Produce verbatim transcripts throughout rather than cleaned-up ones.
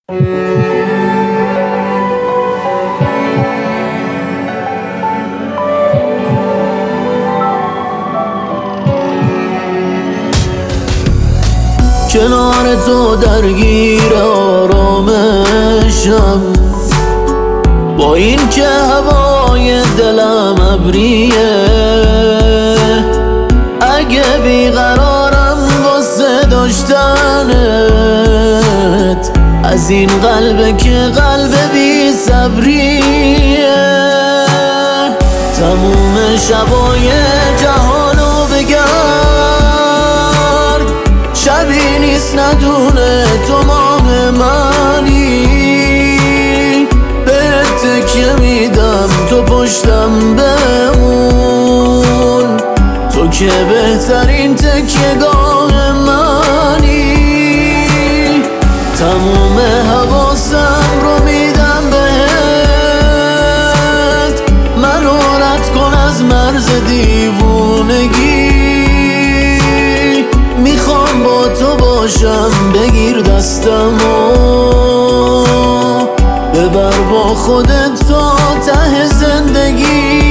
کنار تو درگیر آرامشم، با این که هوای دلم ابریه. اگه بیقرارم واسه داشتنت، از این قلبه که قلب بی صبریه. تموم شبای جهانو بگرد، شبی نیست ندونه تو ماه منی. بهت تکیه میدم تو پشتم بمون، تو که بهترین تکیه گاه منی. تموم حواسم رو میدم بهت، منو رد کن از مرز دیوونگی. میخوام با تو باشم، بگیر دستمو ببر با خودت تا ته زندگی.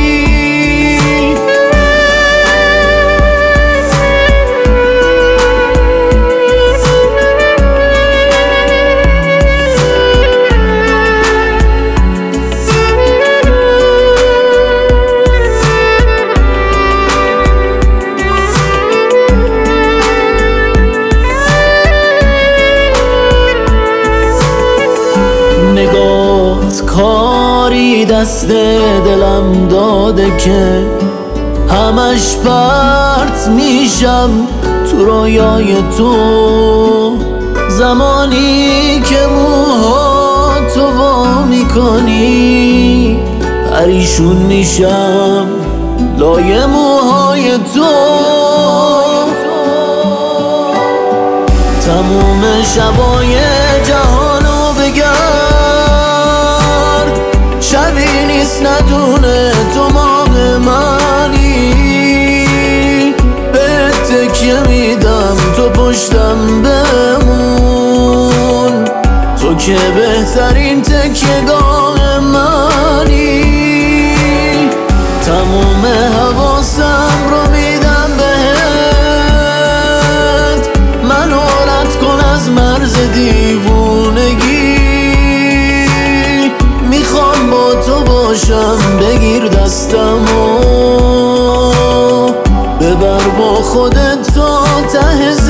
نگات کاری دست دلم داده که همش پرت میشم تو رویای تو. زمانی که موها تو وا میکنی، پریشون میشم لای موهای تو. تموم شبای جهانو بگرد، شبی نیست ندونه تو ماه منی. بهت تکیه میدم تو پشتم بمون، تو که بهترین تکیه گاه منی. تموم حواسم رو میدم بهت، منو رد کن از مرز دیوونگی. میخوام با تو باشم، بگیر دستمو ببر با خودت تا ته